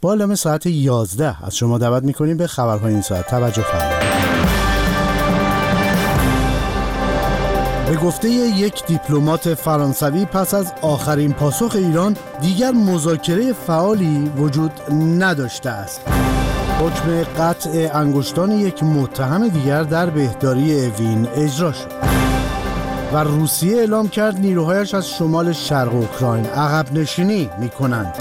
با اعلام ساعت 11 از شما دعوت می‌کنیم به خبرهای این ساعت توجه فرمایید. به گفته یک دیپلمات فرانسوی پس از آخرین پاسخ ایران دیگر مذاکره فعالی وجود نداشته است. حکم قطع انگشتان یک متهم دیگر در بهداری اوین اجرا شد و روسیه اعلام کرد نیروهایش از شمال شرق اوکراین عقب نشینی می‌کنند.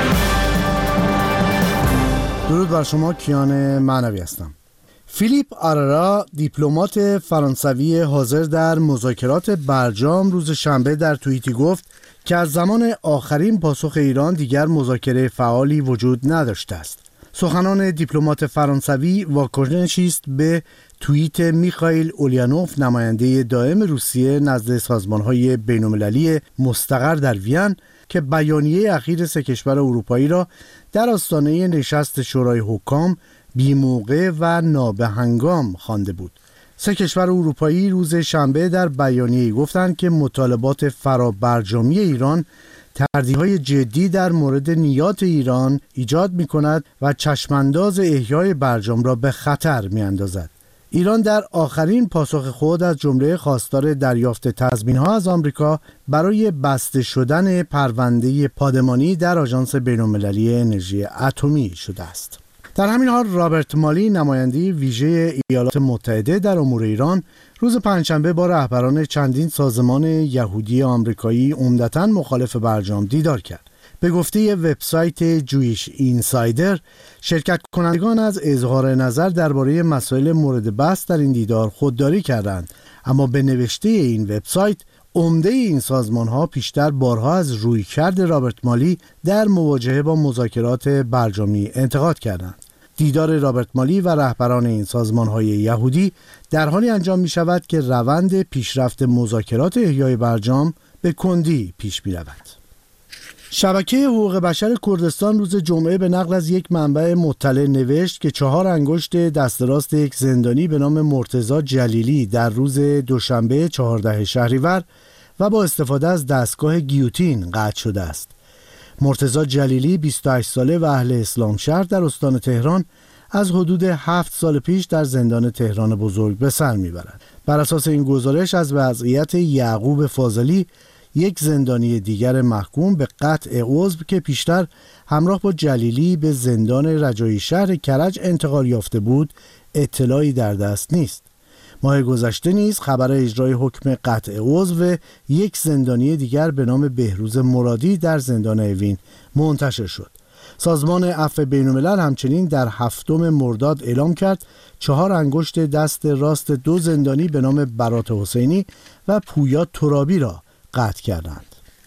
درود بر شما، کیان معنوی هستم. فیلیپ آرارا، دیپلمات فرانسوی حاضر در مذاکرات برجام، روز شنبه در توییتی گفت که از زمان آخرین پاسخ ایران دیگر مذاکره فعالی وجود نداشته است. سخنان دیپلمات فرانسوی واکنشی است به توییت میخائیل اولیانوف، نماینده دائم روسیه نزد سازمان‌های بین‌المللی مستقر در وین، که بیانیه اخیر سه کشور اروپایی را در آستانه نشست شورای حکام بی‌موقع و نابهنگام خوانده بود. سه کشور اروپایی روز شنبه در بیانیه‌ای گفتند که مطالبات فرابرجامی ایران تردیدهای جدی در مورد نیات ایران ایجاد می‌کند و چشمانداز احیای برجام را به خطر می‌اندازد. ایران در آخرین پاسخ خود از جمله خواستار دریافت تضمین‌ها از آمریکا برای بسته شدن پرونده پادمانی در آژانس بین‌المللی انرژی اتمی شده است. در همین حال رابرت مالی، نماینده ویژه ایالات متحده در امور ایران، روز پنجشنبه با رهبران چندین سازمان یهودی آمریکایی عمدتاً مخالف برجام دیدار کرد. به گفته وبسایت جویش اینسایدر، شرکت کنندگان از اظهار نظر درباره مسائل مورد بحث در این دیدار خودداری کردند، اما به نوشته این وبسایت عمده این سازمان‌ها پیشتر بارها از رویکرد رابرت مالی در مواجهه با مذاکرات برجامی انتقاد کردند. دیدار رابرت مالی و رهبران این سازمان‌های یهودی در حالی انجام می‌شود که روند پیشرفت مذاکرات احیای برجام به کندی پیش می‌رود. شبکه حقوق بشر کردستان روز جمعه به نقل از یک منبع مطلع نوشت که 4 انگشت دست راست یک زندانی به نام مرتضی جلیلی در روز دوشنبه 14 شهریور و با استفاده از دستگاه گیوتین قطع شده است. مرتضی جلیلی 28 ساله و اهل اسلام شهر در استان تهران از حدود 7 سال پیش در زندان تهران بزرگ به سر میبرد. بر اساس این گزارش از وضعیت یعقوب فاضلی، یک زندانی دیگر محکوم به قطع عضو که پیشتر همراه با جلیلی به زندان رجایی شهر کرج انتقال یافته بود، اطلاعی در دست نیست. ماه گذشته نیز خبر اجرای حکم قطع عضو یک زندانی دیگر به نام بهروز مرادی در زندان اوین منتشر شد. سازمان عفو بین‌الملل همچنین در 7 مرداد اعلام کرد 4 انگشت دست راست 2 زندانی به نام برات حسینی و پویا ترابی را قطع کردند.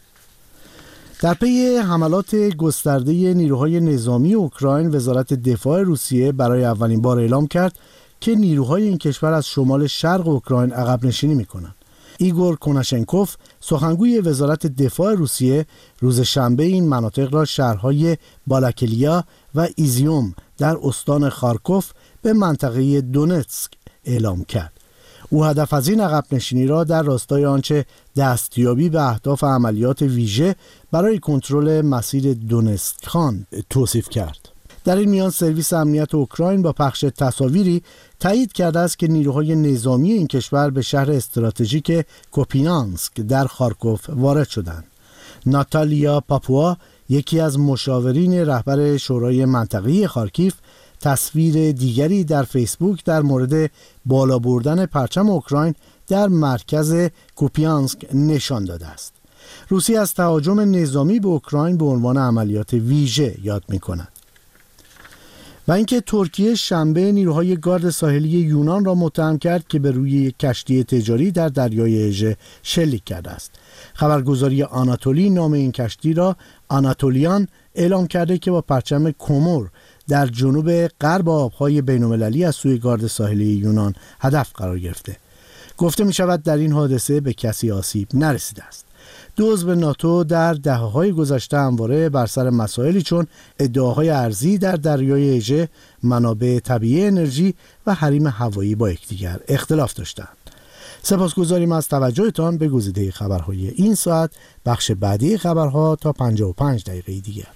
در پی حملات گسترده نیروهای نظامی اوکراین، وزارت دفاع روسیه برای اولین بار اعلام کرد که نیروهای این کشور از شمال شرق اوکراین عقب نشینی می‌کنند. ایگور کناشنکوف، سخنگوی وزارت دفاع روسیه، روز شنبه این مناطق را شهرهای بالاکلیا و ایزیوم در استان خارکوف به منطقه دونتسک اعلام کرد. او هدف از این عقب نشینی را در راستای آنچه دستیابی به اهداف عملیات ویژه برای کنترل مسیر دونستخان توصیف کرد. در این میان سرویس امنیت اوکراین با پخش تصاویری تایید کرده است که نیروهای نظامی این کشور به شهر استراتژیک کوپینانسک در خارکوف وارد شدند. ناتالیا پاپوا، یکی از مشاورین رهبر شورای منطقه‌ای خارکیف، تصویر دیگری در فیسبوک در مورد بالا بردن پرچم اوکراین در مرکز کوپیانسک نشان داده است. روسیه از تهاجم نظامی به اوکراین به عنوان عملیات ویژه یاد می‌کند. و اینکه ترکیه شنبه نیروهای گارد ساحلی یونان را متهم کرد که به روی یک کشتی تجاری در دریای اژه شلیک کرده است. خبرگزاری آناتولی نام این کشتی را آناتولیان اعلام کرده که با پرچم کومور در جنوب غرب آبهای بین‌المللی از سوی گارد ساحلی یونان هدف قرار گرفته. گفته می شود در این حادثه به کسی آسیب نرسیده است. دو عضو ناتو در دهه‌های گذشته همواره بر سر مسائلی چون ادعاهای ارزی در دریای اژه، منابع طبیعی انرژی و حریم هوایی با یکدیگر اختلاف داشتند. سپاسگزاریم از توجهتان به گزیده خبرهای این ساعت. بخش بعدی خبرها تا 55 دقیقه دیگر.